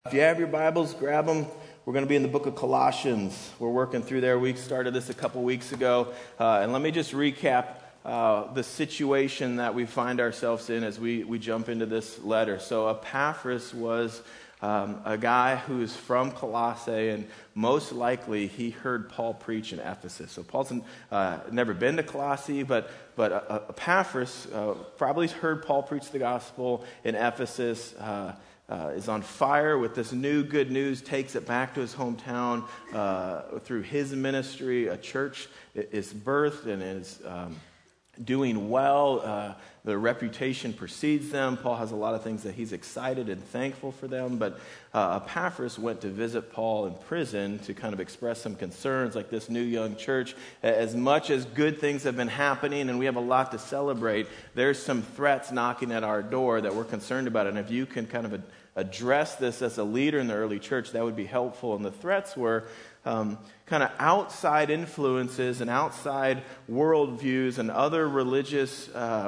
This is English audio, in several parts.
If you have your Bibles, grab them. We're going to be in the book of Colossians. We're working through there. We started this a couple weeks ago. And let me just recap the situation that we find ourselves in as we jump into this letter. So Epaphras was a guy who's from Colossae, and most likely he heard Paul preach in Ephesus. So Paul's never been to Colossae, but Epaphras probably heard Paul preach the gospel in Ephesus, is on fire with this new good news, takes it back to his hometown through his ministry. A church is birthed and is doing well. The reputation precedes them. Paul has a lot of things that he's excited and thankful for them. But Epaphras went to visit Paul in prison to kind of express some concerns, like this new young church. As much as good things have been happening and we have a lot to celebrate, there's some threats knocking at our door that we're concerned about. And if you can kind of address this as a leader in the early church, that would be helpful. And the threats were kind of outside influences and outside worldviews and other religious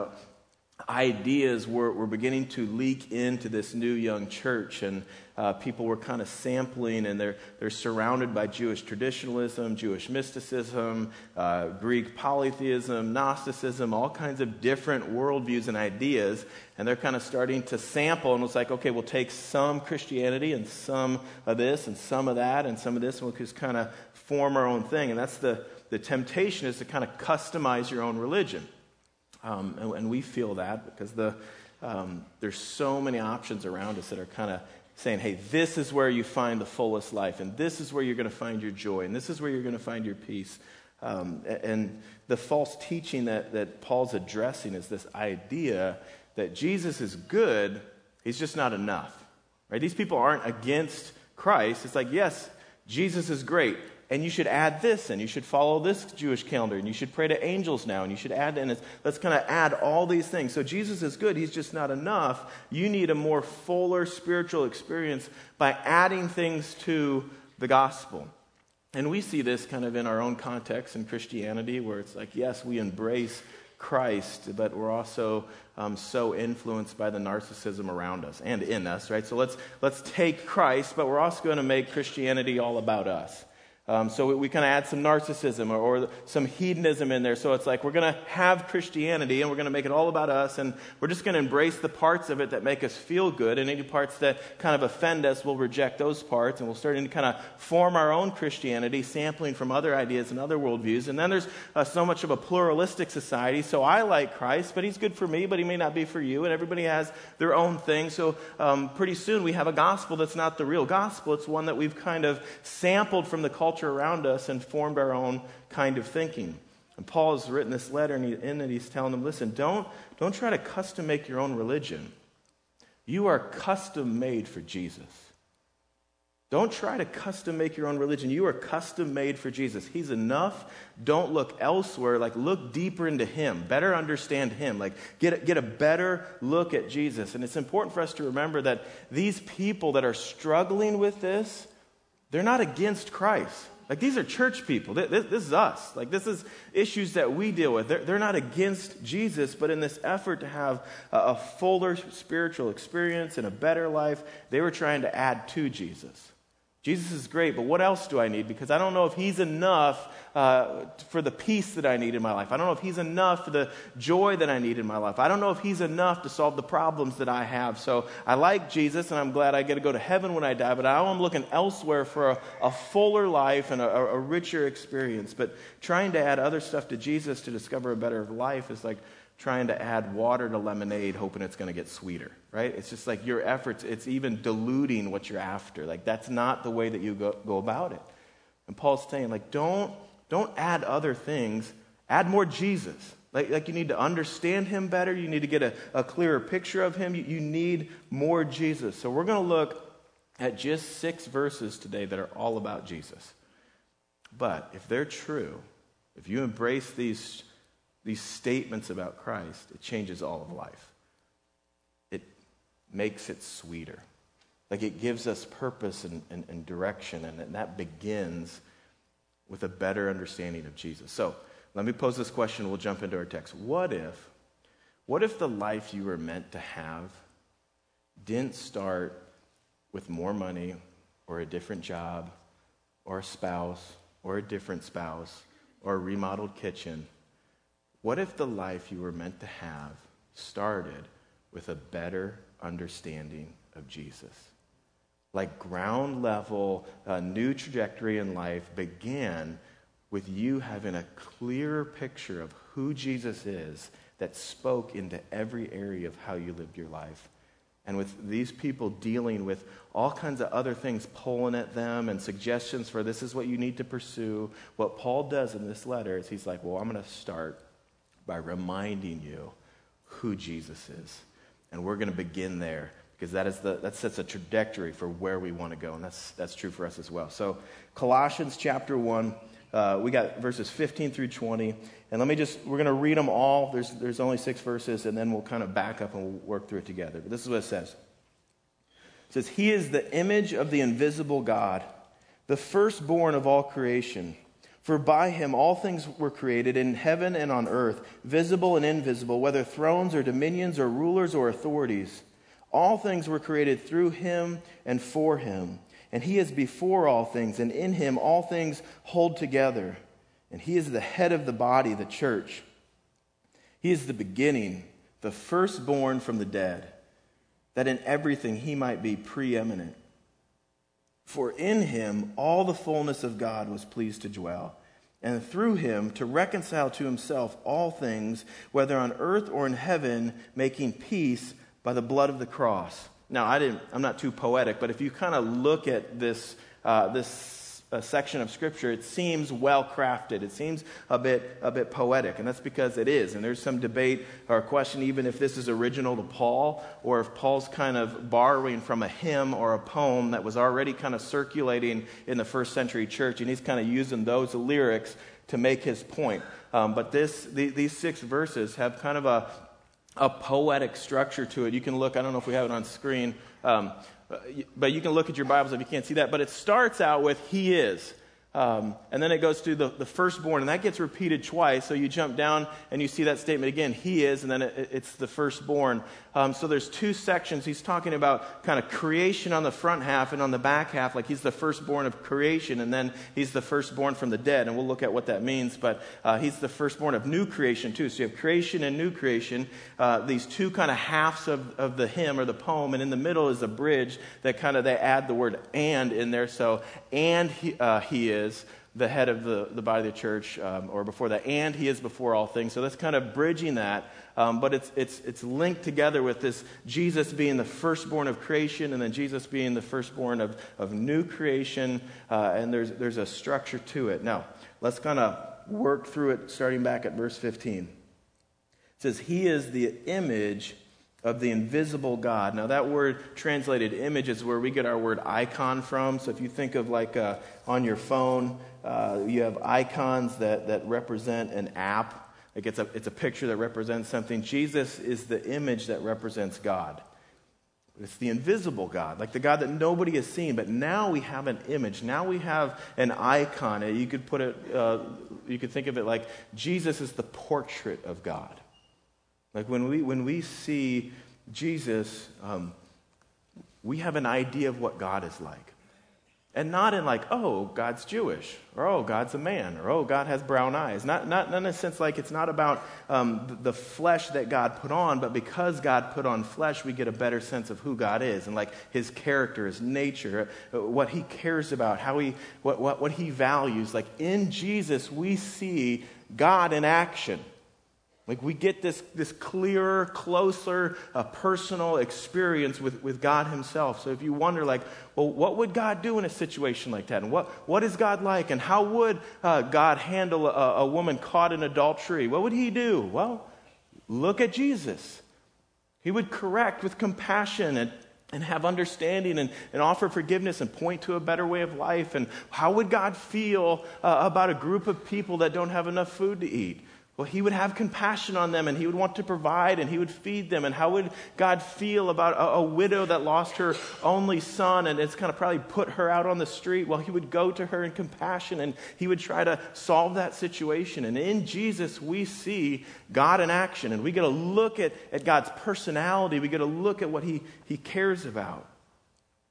ideas were beginning to leak into this new young church, and people were kind of sampling, and they're surrounded by Jewish traditionalism, Jewish mysticism, Greek polytheism, Gnosticism, all kinds of different worldviews and ideas, and they're kind of starting to sample, and it's like, okay, we'll take some Christianity and some of this and some of that and some of this, and we'll just kind of form our own thing. And that's the temptation, is to kind of customize your own religion. And we feel that because there's so many options around us that are kind of saying, hey, this is where you find the fullest life, and this is where you're going to find your joy, and this is where you're going to find your peace. And the false teaching that Paul's addressing is this idea that Jesus is good, he's just not enough. Right? These people aren't against Christ. It's like, yes, Jesus is great, and you should add this, and you should follow this Jewish calendar, and you should pray to angels now, and you should add, and let's kind of add all these things. So Jesus is good, he's just not enough. You need a more fuller spiritual experience by adding things to the gospel. And we see this kind of in our own context in Christianity, where it's like, yes, we embrace Christ, but we're also so influenced by the narcissism around us and in us, right? So let's take Christ, but we're also going to make Christianity all about us. So we kind of add some narcissism or some hedonism in there. So it's like we're going to have Christianity and we're going to make it all about us, and we're just going to embrace the parts of it that make us feel good, and any parts that kind of offend us, we'll reject those parts, and we'll start to kind of form our own Christianity, sampling from other ideas and other worldviews. And then there's so much of a pluralistic society. So I like Christ, but he's good for me, but he may not be for you, and everybody has their own thing. So pretty soon we have a gospel that's not the real gospel. It's one that we've kind of sampled from the culture around us and formed our own kind of thinking. And Paul has written this letter, and in it he's telling them, listen, don't try to custom make your own religion. You are custom made for Jesus. Don't try to custom make your own religion. You are custom made for Jesus. He's enough. Don't look elsewhere. Like, look deeper into him. Better understand him. Like, get a better look at Jesus. And it's important for us to remember that these people that are struggling with this, they're not against Christ. Like, these are church people. This is us. Like, this is issues that we deal with. They're not against Jesus, but in this effort to have a fuller spiritual experience and a better life, they were trying to add to Jesus. Jesus is great, but what else do I need? Because I don't know if he's enough for the peace that I need in my life. I don't know if he's enough for the joy that I need in my life. I don't know if he's enough to solve the problems that I have. So I like Jesus, and I'm glad I get to go to heaven when I die, but now I'm looking elsewhere for a fuller life and a richer experience. But trying to add other stuff to Jesus to discover a better life is like trying to add water to lemonade, hoping it's going to get sweeter, right? It's just like your efforts, it's even diluting what you're after. Like, that's not the way that you go about it. And Paul's saying, like, don't add other things. Add more Jesus. Like you need to understand him better. You need to get a clearer picture of him. You need more Jesus. So we're going to look at just 6 verses today that are all about Jesus. But if they're true, if you embrace these statements about Christ, it changes all of life. It makes it sweeter. Like, it gives us purpose and direction, and that begins with a better understanding of Jesus. So let me pose this question. We'll jump into our text. What if the life you were meant to have didn't start with more money or a different job or a spouse or a different spouse or a remodeled kitchen? What if the life you were meant to have started with a better understanding of Jesus? Like ground level, a new trajectory in life began with you having a clearer picture of who Jesus is that spoke into every area of how you lived your life. And with these people dealing with all kinds of other things pulling at them and suggestions for this is what you need to pursue, what Paul does in this letter is he's like, well, I'm going to start by reminding you who Jesus is. And we're going to begin there because that sets a trajectory for where we want to go. And that's true for us as well. So Colossians chapter 1, we got verses 15 through 20. And we're going to read them all. There's only 6 verses, and then we'll kind of back up and we'll work through it together. But this is what it says. It says, He is the image of the invisible God, the firstborn of all creation. For by him all things were created in heaven and on earth, visible and invisible, whether thrones or dominions or rulers or authorities. All things were created through him and for him. And he is before all things, and in him all things hold together. And he is the head of the body, the church. He is the beginning, the firstborn from the dead, that in everything he might be preeminent. For in him all the fullness of God was pleased to dwell, and through him to reconcile to himself all things, whether on earth or in heaven, making peace by the blood of the cross. Now, I'm not too poetic, but if you kind of look at this section of Scripture, it seems well crafted. It seems a bit poetic, and that's because it is. And there's some debate or question even if this is original to Paul, or if Paul's kind of borrowing from a hymn or a poem that was already kind of circulating in the first century church, and he's kind of using those lyrics to make his point. But these 6 verses have kind of a poetic structure to it. You can look, I don't know if we have it on screen, but you can look at your Bibles if you can't see that. But it starts out with He is. And then it goes to the firstborn, and that gets repeated twice. So you jump down and you see that statement again, He is, and then it's the firstborn. So there's 2 sections. He's talking about kind of creation on the front half and on the back half, like He's the firstborn of creation, and then He's the firstborn from the dead, and we'll look at what that means. But He's the firstborn of new creation too. So you have creation and new creation, these 2 kind of halves of the hymn or the poem, and in the middle is a bridge that kind of they add the word "and" in there. So and He is the head of the body of the church, or before that, and He is before all things. So that's kind of bridging that, but it's linked together with this Jesus being the firstborn of creation, and then Jesus being the firstborn of new creation, and there's a structure to it. Now, let's kind of work through it, starting back at verse 15. It says, He is the image of the invisible God. Now that word translated image is where we get our word icon from. So if you think of like on your phone, you have icons that represent an app. Like it's a picture that represents something. Jesus is the image that represents God. It's the invisible God, like the God that nobody has seen. But now we have an image. Now we have an icon. You could put it. You could think of it like Jesus is the portrait of God. Like when we see Jesus, we have an idea of what God is like. And not in like, oh, God's Jewish, or oh, God's a man, or oh, God has brown eyes. Not in a sense like it's not about the flesh that God put on, but because God put on flesh, we get a better sense of who God is and like His character, His nature, what He cares about, what He values. Like in Jesus, we see God in action. Like we get this clearer, closer, personal experience with God Himself. So if you wonder like, well, what would God do in a situation like that? And what is God like? And how would God handle a woman caught in adultery? What would He do? Well, look at Jesus. He would correct with compassion and have understanding and offer forgiveness and point to a better way of life. And how would God feel about a group of people that don't have enough food to eat? Well, He would have compassion on them, and He would want to provide, and He would feed them. And how would God feel about a widow that lost her only son, and it's kind of probably put her out on the street? Well, He would go to her in compassion, and He would try to solve that situation. And in Jesus, we see God in action, and we get to look at God's personality. We get to look at what He cares about.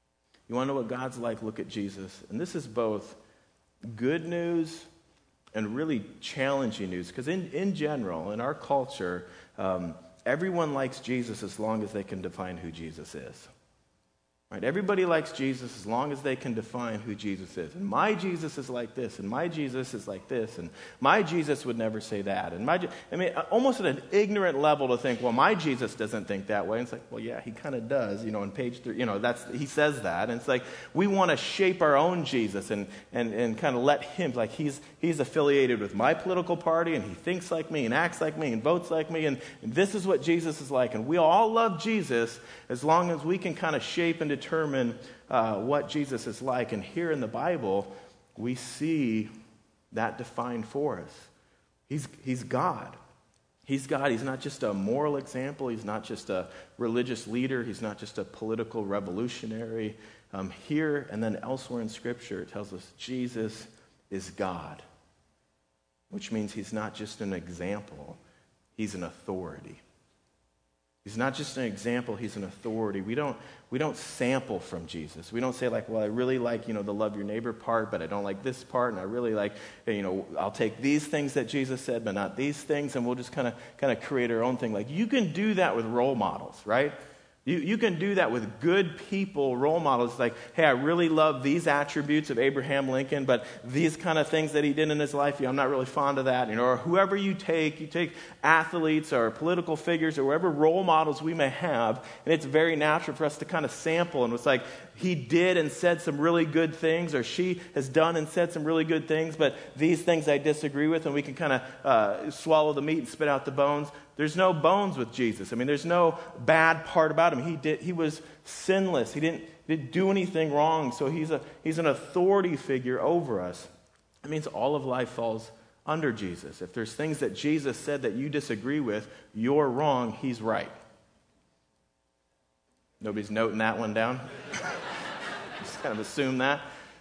You want to know what God's like? Look at Jesus. And this is both good news and really challenging news. Because in general, in our culture, everyone likes Jesus as long as they can define who Jesus is. Right? Everybody likes Jesus as long as they can define who Jesus is. And my Jesus is like this, and my Jesus is like this, and my Jesus would never say that. And almost at an ignorant level to think, well, my Jesus doesn't think that way. And it's like, well, yeah, he kind of does. In page 3, he says that. And it's like we want to shape our own Jesus and kind of let him, like he's affiliated with my political party, and he thinks like me, and acts like me, and votes like me, and this is what Jesus is like. And we all love Jesus as long as we can kind of shape and determine what Jesus is like. And here in the Bible, we see that defined for us. He's God. He's God. He's not just a moral example. He's not just a religious leader. He's not just a political revolutionary. Here and then elsewhere in Scripture, it tells us Jesus is God, which means he's not just an example. He's an authority. He's not just an example, he's an authority. We don't sample from Jesus. We don't say like, well, I really like, the love your neighbor part, but I don't like this part, and I really like, I'll take these things that Jesus said, but not these things, and we'll just kind of create our own thing. Like, you can do that with role models, right? You can do that with good people, role models. Like, hey, I really love these attributes of Abraham Lincoln, but these kind of things that he did in his life, I'm not really fond of that. Or whoever you take athletes or political figures or whatever role models we may have, and it's very natural for us to kind of sample. And it's like, he did and said some really good things, or she has done and said some really good things, but these things I disagree with, and we can kind of swallow the meat and spit out the bones. There's no bones with Jesus. There's no bad part about him. He was sinless. He didn't do anything wrong. So he's an authority figure over us. It means all of life falls under Jesus. If there's things that Jesus said that you disagree with, you're wrong. He's right. Nobody's noting that one down? Just kind of assume that.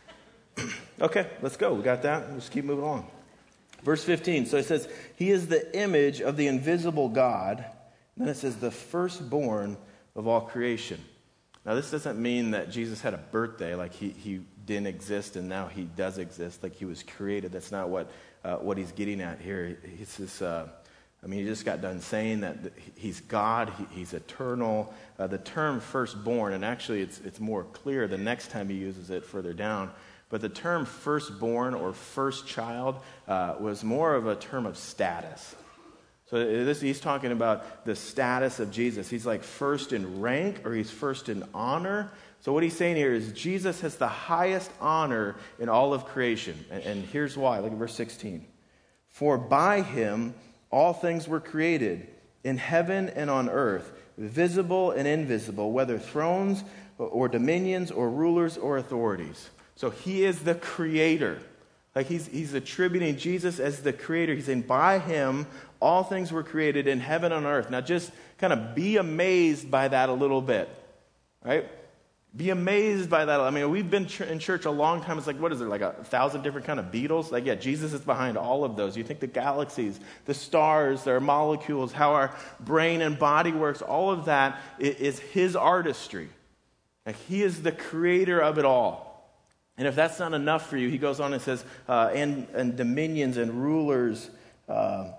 Okay, let's go. We got that. Let's keep moving along. Verse 15, so it says, he is the image of the invisible God. And then it says, the firstborn of all creation. Now, this doesn't mean that Jesus had a birthday, like he didn't exist and now he does exist, like he was created. That's not what he's getting at here. He says, he just got done saying that he's God, he's eternal. The term firstborn, and actually it's more clear the next time he uses it further down, but the term firstborn or first child was more of a term of status. So he's talking about the status of Jesus. He's like first in rank, or he's first in honor. So what he's saying here is Jesus has the highest honor in all of creation. And here's why. Look at verse 16. For by him all things were created, in heaven and on earth, visible and invisible, whether thrones or dominions or rulers or authorities. So he is the creator. Like he's attributing Jesus as the creator. He's saying by him all things were created in heaven and on earth. Now just kind of be amazed by that a little bit. Right? Be amazed by that. We've been in church a long time. It's like, what is there, like 1,000 different kind of beetles? Like, yeah, Jesus is behind all of those. You think the galaxies, the stars, their molecules, how our brain and body works, all of that is his artistry. Like, he is the creator of it all. And if that's not enough for you, he goes on and says, and dominions and rulers, or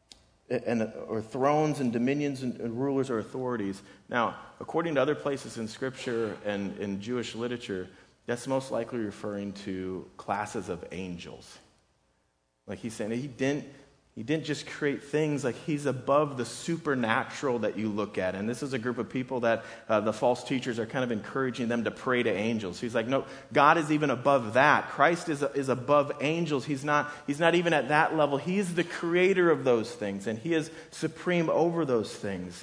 thrones and dominions and rulers or authorities. Now, according to other places in Scripture and in Jewish literature, that's most likely referring to classes of angels. Like he's saying, he didn't just create things, like he's above the supernatural that you look at. And this is a group of people that the false teachers are kind of encouraging them to pray to angels. He's like, no, God is even above that. Christ is above angels. He's not even at that level. He's the creator of those things, and he is supreme over those things.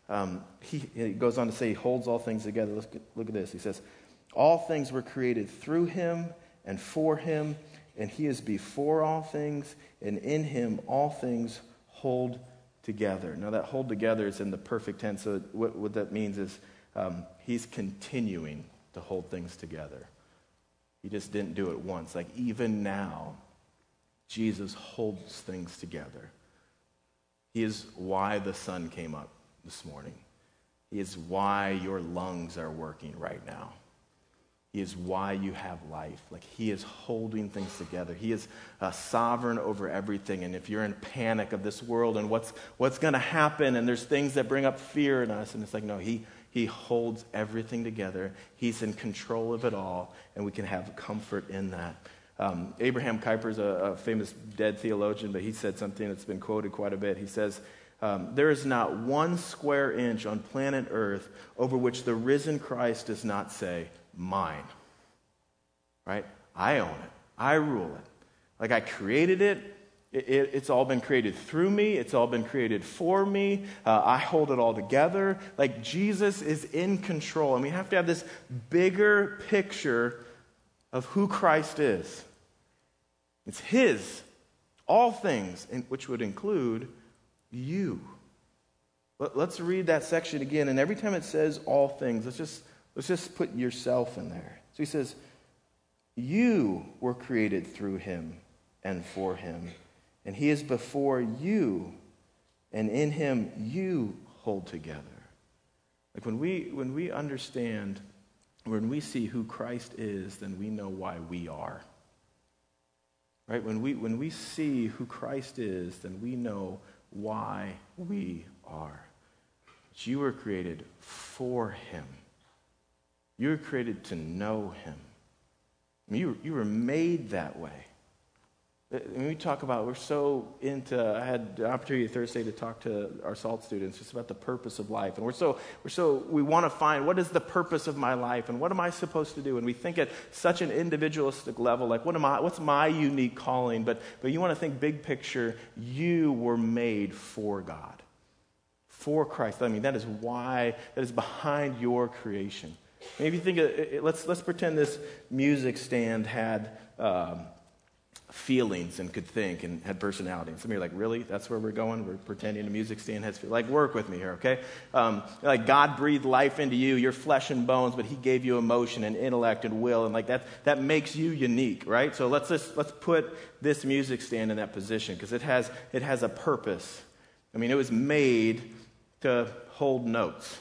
He goes on to say he holds all things together. Look at this. He says, all things were created through him and for him, and he is before all things, and in him all things hold together. Now that hold together is in the perfect tense. So what that means is he's continuing to hold things together. He just didn't do it once. Like even now, Jesus holds things together. He is why the sun came up this morning. He is why your lungs are working right now. He is why you have life. Like, he is holding things together. He is sovereign over everything. And if you're in panic of this world and what's going to happen, and there's things that bring up fear in us, and it's like, no, he holds everything together. He's in control of it all, and we can have comfort in that. Abraham Kuyper is a famous dead theologian, but he said something that's been quoted quite a bit. He says, there is not 1 square inch on planet Earth over which the risen Christ does not say, mine. Right? I own it. I rule it. Like, I created it. It's all been created through me. It's all been created for me. I hold it all together. Like, Jesus is in control. And we have to have this bigger picture of who Christ is. It's his. All things, which would include you. Let's read that section again. And every time it says all things, let's just put yourself in there. So he says, you were created through him and for him. And he is before you, and in him you hold together. Like, when we understand, when we see who Christ is, then we know why we are. Right? When we see who Christ is, then we know why we are. But you were created for him. You were created to know him. I mean, you were made that way. When we talk about, we're so into, I had the opportunity Thursday to talk to our SALT students just about the purpose of life. And we want to find, what is the purpose of my life? And what am I supposed to do? And we think at such an individualistic level, like, what's my unique calling? But you want to think big picture. You were made for God, for Christ. I mean, that is behind your creation. Maybe think, let's pretend this music stand had feelings and could think and had personality. And some of you are like, really? That's where we're going? We're pretending a music stand has feelings? Like, work with me here, okay? Like, God breathed life into you. You're flesh and bones, but he gave you emotion and intellect and will, and like that makes you unique, right? So let's put this music stand in that position, because it has a purpose. I mean, it was made to hold notes.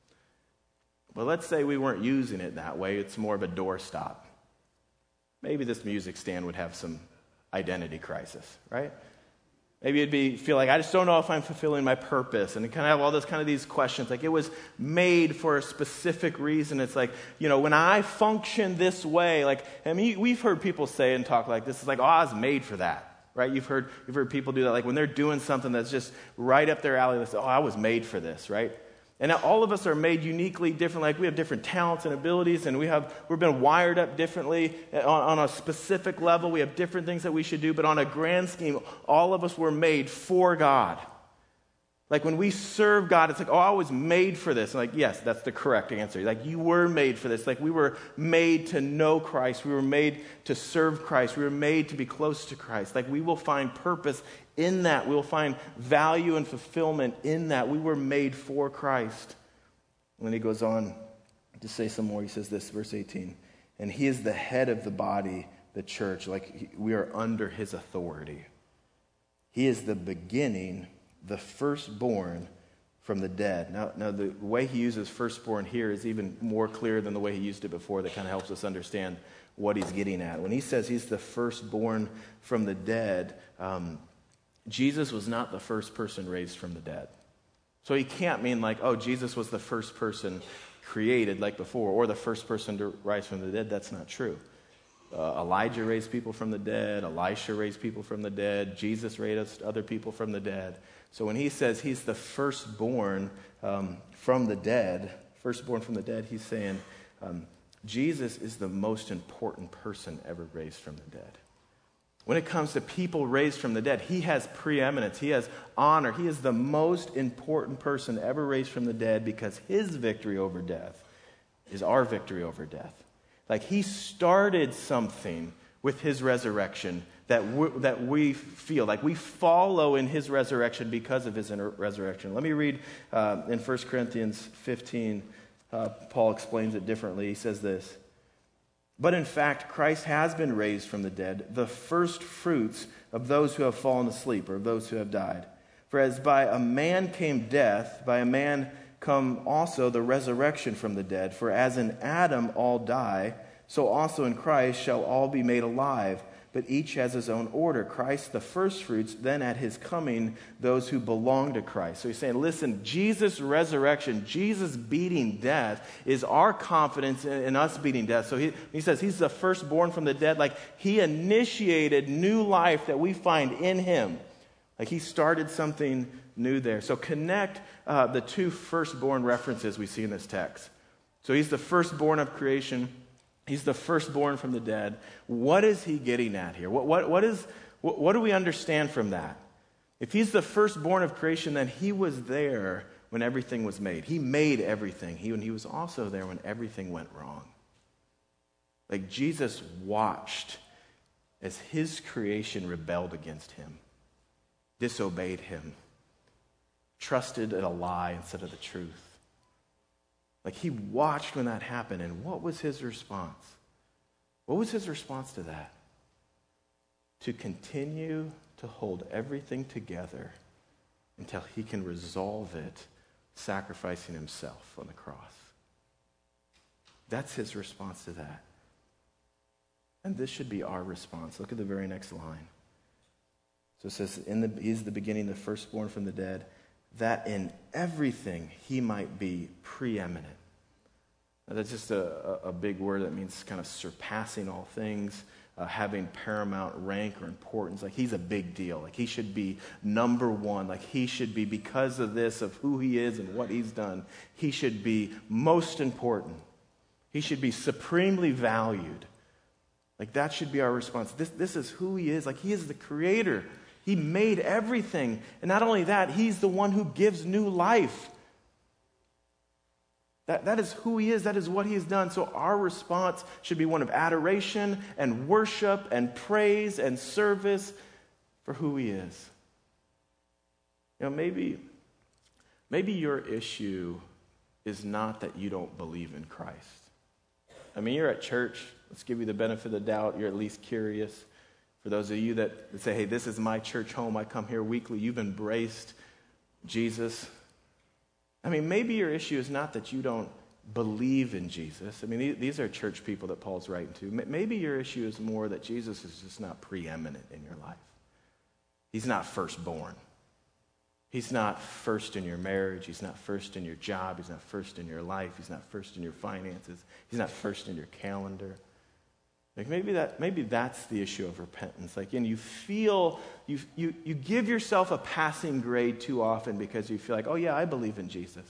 But let's say we weren't using it that way. It's more of a doorstop. Maybe this music stand would have some identity crisis, right? Maybe it'd feel like, I just don't know if I'm fulfilling my purpose. And it kind of have all these questions. Like, it was made for a specific reason. It's like, when I function this way, like, I mean, we've heard people say and talk like this. It's like, oh, I was made for that, right? You've heard people do that. Like, when they're doing something that's just right up their alley, they say, oh, I was made for this, right? And now all of us are made uniquely different. Like, we have different talents and abilities, and we've been wired up differently on a specific level. We have different things that we should do, but on a grand scheme, all of us were made for God. Like, when we serve God, it's like, oh, I was made for this. And like, yes, that's the correct answer. Like, you were made for this. Like, we were made to know Christ. We were made to serve Christ. We were made to be close to Christ. Like, we will find purpose in that. We will find value and fulfillment in that. We were made for Christ. And then he goes on to say some more. He says this, verse 18. And he is the head of the body, the church. Like, we are under his authority. He is the beginning, the firstborn from the dead. Now the way he uses firstborn here is even more clear than the way he used it before. That kind of helps us understand what he's getting at. When he says he's the firstborn from the dead, Jesus was not the first person raised from the dead. So he can't mean like, oh, Jesus was the first person created like before, or the first person to rise from the dead. That's not true. Elijah raised people from the dead. Elisha raised people from the dead. Jesus raised other people from the dead. So when he says he's the firstborn from the dead, he's saying Jesus is the most important person ever raised from the dead. When it comes to people raised from the dead, he has preeminence. He has honor. He is the most important person ever raised from the dead, because his victory over death is our victory over death. Like, he started something with his resurrection that we feel. Like, we follow in his resurrection because of his resurrection. Let me read in 1 Corinthians 15. Paul explains it differently. He says this. But in fact, Christ has been raised from the dead, the first fruits of those who have fallen asleep, or of those who have died. For as by a man came death, by a man come also the resurrection from the dead. For as in Adam all die, So also in Christ shall all be made alive, but each has his own order. Christ the firstfruits, then at his coming, those who belong to Christ. So he's saying, listen, Jesus' resurrection, Jesus beating death is our confidence in us beating death. So he says he's the firstborn from the dead. Like he initiated new life that we find in him. Like he started something new there. So connect the two firstborn references we see in this text. So he's the firstborn of creation. He's the firstborn from the dead. What is he getting at here? What do we understand from that? If he's the firstborn of creation, then he was there when everything was made. He made everything. He was also there when everything went wrong. Like Jesus watched as his creation rebelled against him, disobeyed him, trusted in a lie instead of the truth. Like he watched when that happened, and what was his response? What was his response to that? To continue to hold everything together until he can resolve it, sacrificing himself on the cross. That's his response to that. And this should be our response. Look at the very next line. So it says, he's the beginning, the firstborn from the dead, that in everything he might be preeminent. Now, that's just a big word that means kind of surpassing all things, having paramount rank or importance. Like he's a big deal. Like he should be number one. Like he should be, because of this, of who he is and what he's done, he should be most important. He should be supremely valued. Like that should be our response. This is who he is. Like he is the creator. He made everything. And not only that, he's the one who gives new life. That is who he is. That is what he has done. So our response should be one of adoration and worship and praise and service for who he is. You know, maybe your issue is not that you don't believe in Christ. I mean, you're at church. Let's give you the benefit of the doubt. You're at least curious. For those of you that say, hey, this is my church home, I come here weekly, you've embraced Jesus. I mean, maybe your issue is not that you don't believe in Jesus. I mean, these are church people that Paul's writing to. Maybe your issue is more that Jesus is just not preeminent in your life. He's not firstborn. He's not first in your marriage. He's not first in your job. He's not first in your life. He's not first in your finances. He's not first in your calendar. Like maybe that's the issue of repentance. Like, and you feel, you give yourself a passing grade too often because you feel like, oh yeah, I believe in Jesus.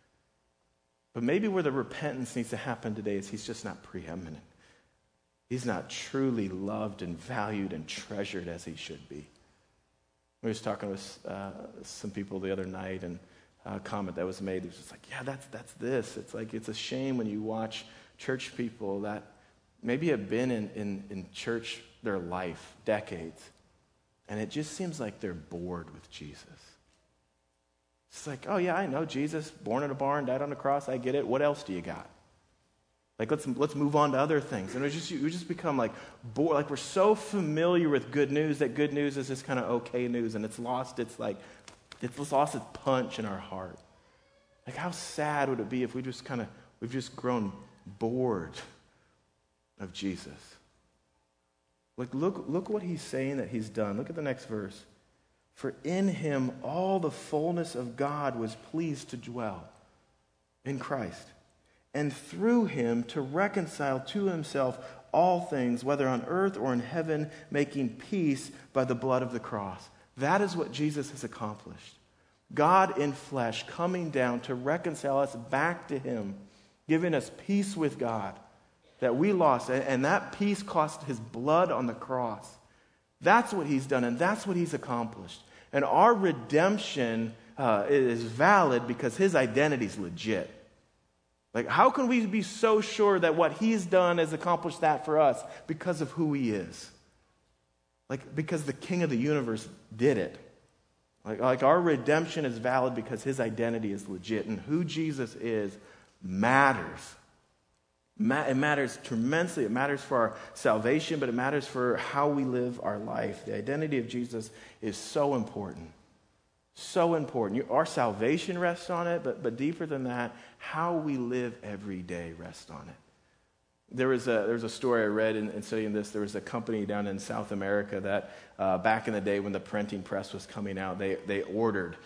But maybe where the repentance needs to happen today is he's just not preeminent. He's not truly loved and valued and treasured as he should be. We was talking with some people the other night, and a comment that was made, it was just like, yeah, that's this. It's like, it's a shame when you watch church people that maybe have been in church their life, decades, and it just seems like they're bored with Jesus. It's like, oh yeah, I know Jesus, born in a barn, died on the cross, I get it. What else do you got? Like, let's move on to other things. And we just become like bored. Like we're so familiar with good news that good news is just kind of okay news, and it's lost its punch in our heart. Like how sad would it be if we've just grown bored of Jesus? Like look what he's saying that he's done. Look at the next verse. For in him all the fullness of God was pleased to dwell, in Christ, and through him to reconcile to himself all things, whether on earth or in heaven, making peace by the blood of the cross. That is what Jesus has accomplished. God in flesh coming down to reconcile us back to him, giving us peace with God that we lost, and that peace cost his blood on the cross. That's what he's done, and that's what he's accomplished. And our redemption is valid because his identity is legit. Like, how can we be so sure that what he's done has accomplished that for us? Because of who he is. Like, because the King of the universe did it. Like our redemption is valid because his identity is legit. And who Jesus is matters. It matters tremendously. It matters for our salvation, but it matters for how we live our life. The identity of Jesus is so important. So important. Our salvation rests on it, but deeper than that, how we live every day rests on it. There was a story I read in studying this. There was a company down in South America that back in the day when the printing press was coming out, they ordered,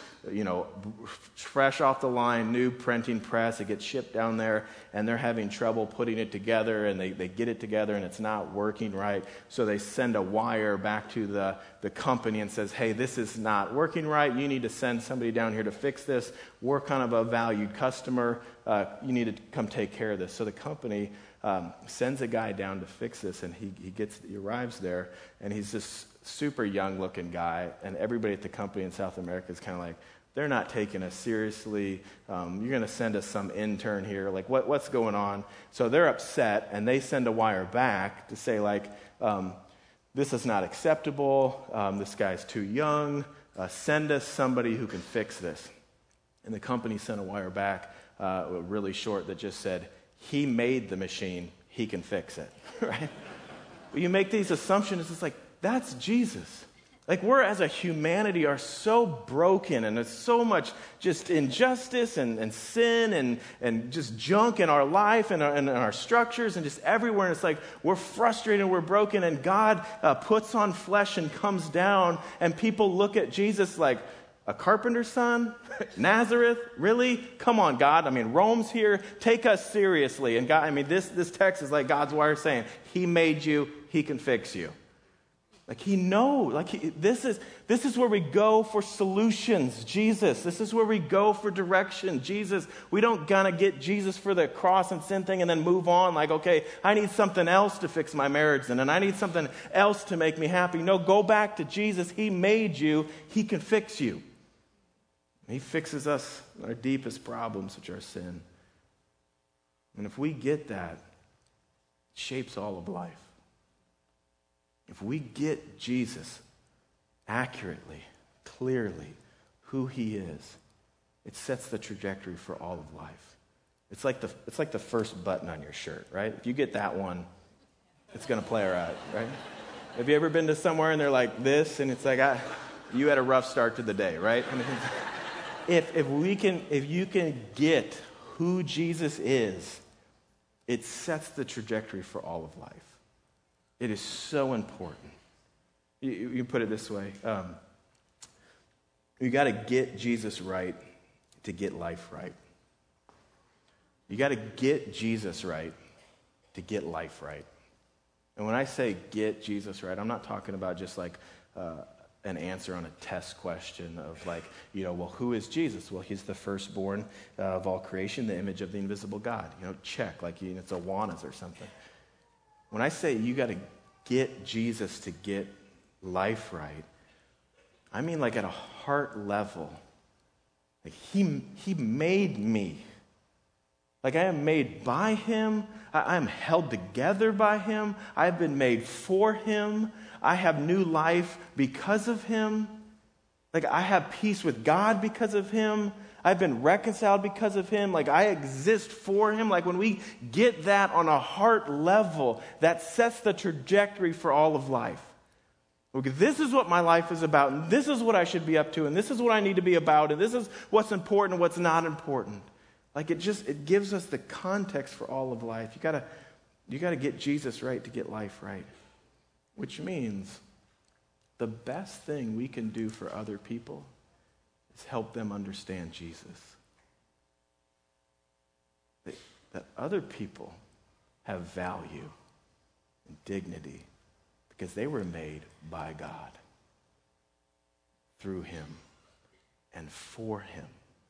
fresh off the line, new printing press. It gets shipped down there, and they're having trouble putting it together, and they get it together, and it's not working right. So they send a wire back to the company and says, hey, this is not working right. You need to send somebody down here to fix this. We're kind of a valued customer. You need to come take care of this. So the company sends a guy down to fix this, and he arrives there, and he's this super young looking guy, and everybody at the company in South America is kind of like, they're not taking us seriously. You're going to send us some intern here. Like, what's going on? So they're upset, and they send a wire back to say, like, this is not acceptable. This guy's too young. Send us somebody who can fix this. And the company sent a wire back, really short, that just said, he made the machine, he can fix it, right? But you make these assumptions, it's like, that's Jesus. Like, we're as a humanity are so broken, and there's so much just injustice and sin and just junk in our life and our structures and just everywhere. And it's like, we're frustrated, we're broken, and God puts on flesh and comes down, and people look at Jesus like, a carpenter's son? Nazareth? Really? Come on, God. I mean, Rome's here. Take us seriously. And God, I mean, this text is like God's wire saying, he made you, he can fix you. Like, he knows. Like, this is where we go for solutions. Jesus. This is where we go for direction. Jesus. We don't gonna get Jesus for the cross and sin thing and then move on. Like, okay, I need something else to fix my marriage and I need something else to make me happy. No, go back to Jesus. He made you. He can fix you. He fixes us our deepest problems, which are sin. And if we get that, it shapes all of life. If we get Jesus accurately, clearly, who he is, it sets the trajectory for all of life. It's like the first button on your shirt, right? If you get that one, it's going to play all right? Have you ever been to somewhere and they're like this, and it's like, you had a rough start to the day, right? I mean, if you can get who Jesus is, it sets the trajectory for all of life. It is so important. You put it this way. You got to get Jesus right to get life right. You got to get Jesus right to get life right. And when I say get Jesus right, I'm not talking about just like an answer on a test question of like, well, who is Jesus? Well, he's the firstborn of all creation, the image of the invisible God. Check, like it's Awanas or something. When I say you got to get Jesus to get life right, I mean like at a heart level. Like he made me. Like I am made by him. I am held together by him. I've been made for him. I have new life because of him. Like I have peace with God because of him. I've been reconciled because of him. Like I exist for him. Like when we get that on a heart level, that sets the trajectory for all of life. Okay, this is what my life is about, and this is what I should be up to, and this is what I need to be about, and this is what's important and what's not important. Like it gives us the context for all of life. You gotta get Jesus right to get life right. Which means the best thing we can do for other people is help them understand Jesus. That other people have value and dignity because they were made by God, through him, and for him.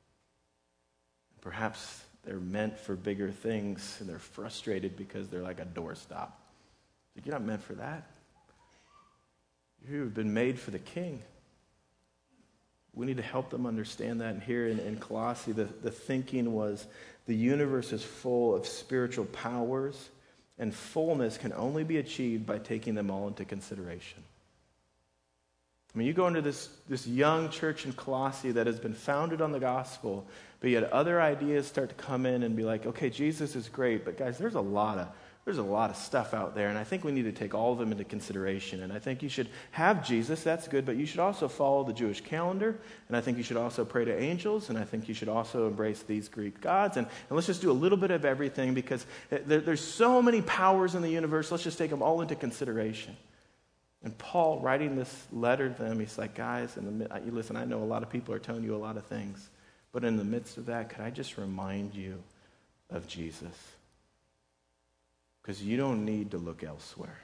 Perhaps they're meant for bigger things, and they're frustrated because they're like a doorstop. You're not meant for that. You've been made for the King. We need to help them understand that. And here in Colossae, the thinking was the universe is full of spiritual powers, and fullness can only be achieved by taking them all into consideration. I mean, you go into this young church in Colossae that has been founded on the gospel, but yet other ideas start to come in and be like, okay, Jesus is great, but guys, there's a lot there's a lot of stuff out there, and I think we need to take all of them into consideration. And I think you should have Jesus, that's good, but you should also follow the Jewish calendar, and I think you should also pray to angels, and I think you should also embrace these Greek gods. And let's just do a little bit of everything, because there's so many powers in the universe. Let's just take them all into consideration. And Paul, writing this letter to them, he's like, guys, listen, I know a lot of people are telling you a lot of things, but in the midst of that, could I just remind you of Jesus? Because you don't need to look elsewhere.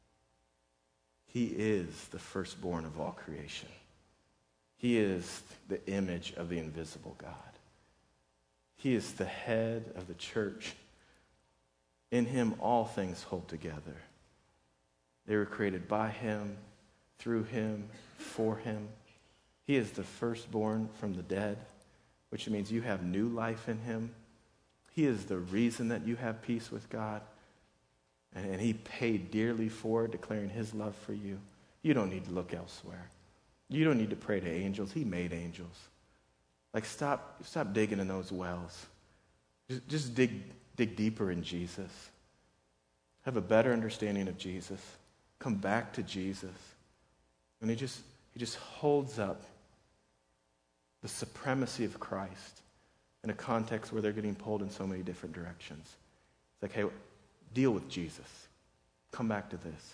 He is the firstborn of all creation. He is the image of the invisible God. He is the head of the church. In him, all things hold together. They were created by him, through him, for him. He is the firstborn from the dead, which means you have new life in him. He is the reason that you have peace with God. And he paid dearly for it, declaring his love for you. You don't need to look elsewhere. You don't need to pray to angels. He made angels. Like, stop digging in those wells. Just dig deeper in Jesus. Have a better understanding of Jesus. Come back to Jesus. And he just holds up the supremacy of Christ in a context where they're getting pulled in so many different directions. It's like, hey, deal with Jesus. Come back to this.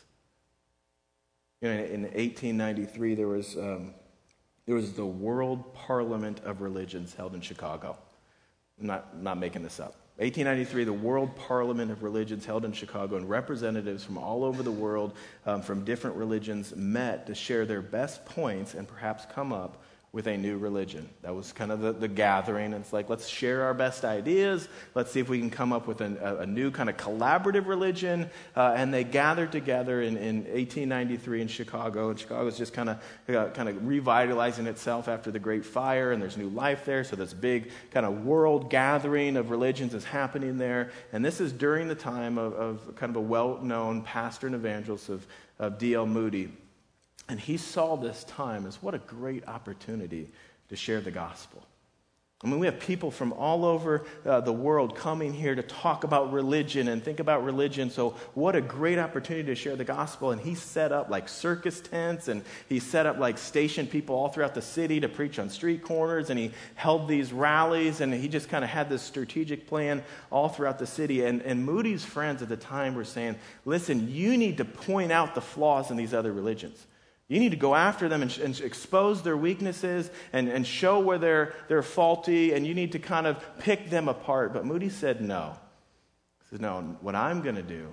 You know, in 1893, there was the World Parliament of Religions held in Chicago. I'm not making this up. 1893, the World Parliament of Religions held in Chicago, and representatives from all over the world, from different religions, met to share their best points and perhaps come up with a new religion. That was kind of the gathering. It's like, let's share our best ideas. Let's see if we can come up with a new kind of collaborative religion. And they gathered together in 1893 in Chicago. And Chicago's just kind of revitalizing itself after the Great Fire, and there's new life there. So this big kind of world gathering of religions is happening there. And this is during the time of kind of a well-known pastor and evangelist of D.L. Moody. And he saw this time as what a great opportunity to share the gospel. I mean, we have people from all over the world coming here to talk about religion and think about religion. So what a great opportunity to share the gospel. And he set up like circus tents, and he set up like stationed people all throughout the city to preach on street corners. And he held these rallies, and he just kind of had this strategic plan all throughout the city. And Moody's friends at the time were saying, listen, you need to point out the flaws in these other religions. You need to go after them and expose their weaknesses and show where they're faulty, and you need to kind of pick them apart. But Moody said no. He said, no, what I'm going to do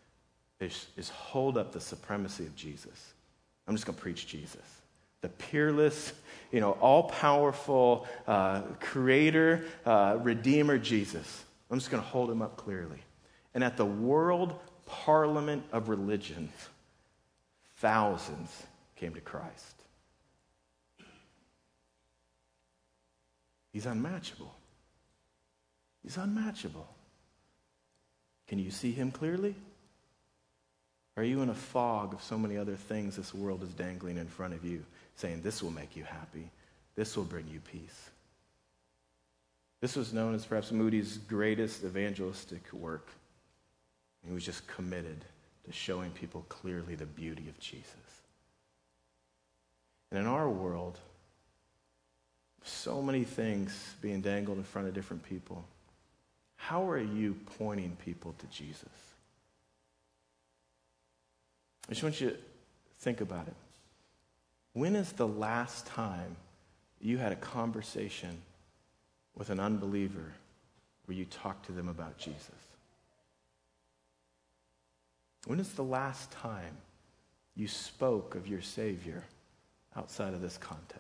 is hold up the supremacy of Jesus. I'm just going to preach Jesus. The peerless, all-powerful creator, redeemer Jesus. I'm just going to hold him up clearly. And at the World Parliament of Religions, thousands came to Christ. He's unmatchable. He's unmatchable. Can you see him clearly? Are you in a fog of so many other things this world is dangling in front of you, saying this will make you happy, this will bring you peace? This was known as perhaps Moody's greatest evangelistic work. He was just committed to showing people clearly the beauty of Jesus. And in our world, so many things being dangled in front of different people. How are you pointing people to Jesus? I just want you to think about it. When is the last time you had a conversation with an unbeliever where you talked to them about Jesus? When is the last time you spoke of your Savior outside of this context?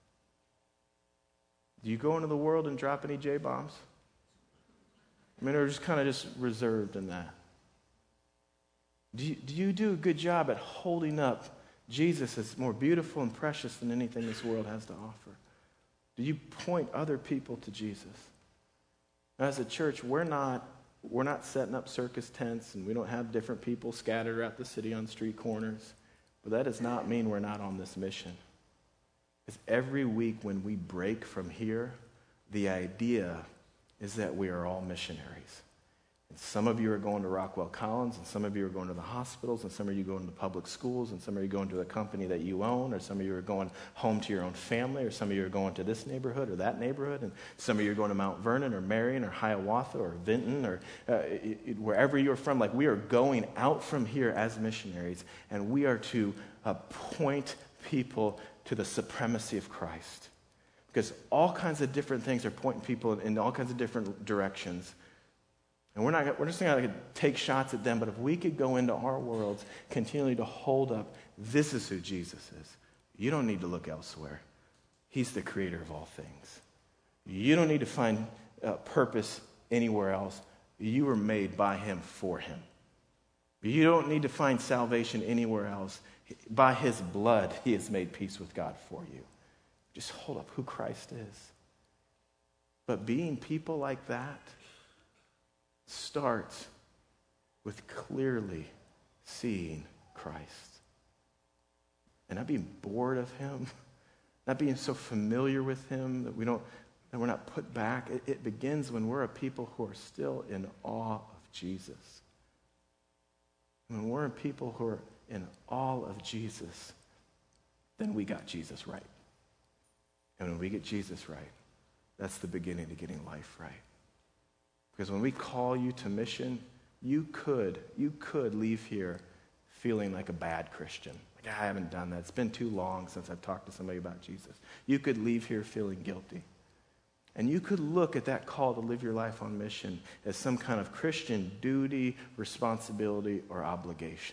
Do you go into the world and drop any J-bombs? I mean, or just kind of reserved in that? Do you do a good job at holding up Jesus as more beautiful and precious than anything this world has to offer? Do you point other people to Jesus? As a church, we're not setting up circus tents, and we don't have different people scattered throughout the city on street corners. But that does not mean we're not on this mission. Because every week when we break from here, the idea is that we are all missionaries. And some of you are going to Rockwell Collins, and some of you are going to the hospitals, and some of you are going to the public schools, and some of you are going to the company that you own, or some of you are going home to your own family, or some of you are going to this neighborhood or that neighborhood, and some of you are going to Mount Vernon or Marion or Hiawatha or Vinton or wherever you're from. Like, we are going out from here as missionaries, and we are to point people to the supremacy of Christ. Because all kinds of different things are pointing people in all kinds of different directions. And we're just not going to take shots at them, but if we could go into our worlds continually to hold up, this is who Jesus is. You don't need to look elsewhere. He's the creator of all things. You don't need to find purpose anywhere else. You were made by him for him. You don't need to find salvation anywhere else. By his blood, he has made peace with God for you. Just hold up who Christ is. But being people like that starts with clearly seeing Christ. And not being bored of him, not being so familiar with him that we're not put back. It begins when we're a people who are still in awe of Jesus. When we're a people who are in awe of Jesus, then we got Jesus right. And when we get Jesus right, that's the beginning to getting life right. Because when we call you to mission, you could leave here feeling like a bad Christian. Like, I haven't done that. It's been too long since I've talked to somebody about Jesus. You could leave here feeling guilty. And you could look at that call to live your life on mission as some kind of Christian duty, responsibility, or obligation.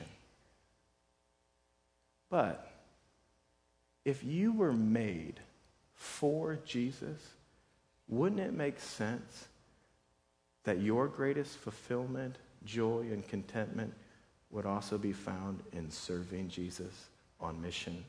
But if you were made for Jesus, wouldn't it make sense that your greatest fulfillment, joy, and contentment would also be found in serving Jesus on mission?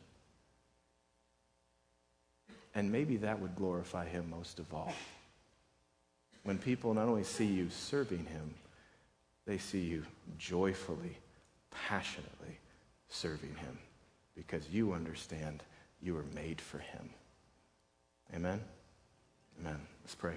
And maybe that would glorify him most of all. When people not only see you serving him, they see you joyfully, passionately serving him because you understand you were made for him. Amen? Amen. Let's pray.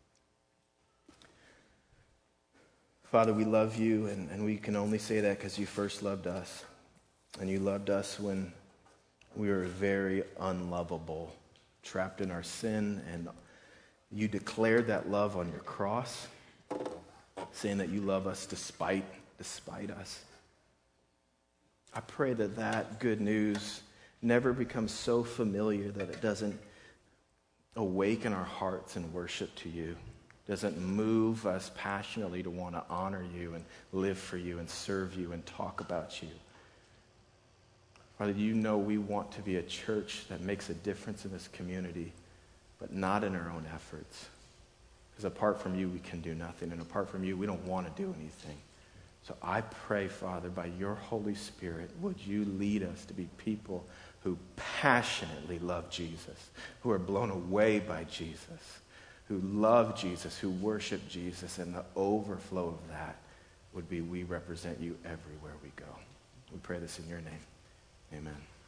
Father, we love you, and we can only say that because you first loved us. And you loved us when we were very unlovable, trapped in our sin, and you declared that love on your cross, saying that you love us despite us. I pray that that good news never becomes so familiar that it doesn't awaken our hearts in worship to you, doesn't move us passionately to want to honor you and live for you and serve you and talk about you. Father, you know we want to be a church that makes a difference in this community, but not in our own efforts. Because apart from you, we can do nothing. And apart from you, we don't want to do anything. So I pray, Father, by your Holy Spirit, would you lead us to be people who passionately love Jesus, who are blown away by Jesus, who love Jesus, who worship Jesus, and the overflow of that would be we represent you everywhere we go. We pray this in your name. Amen.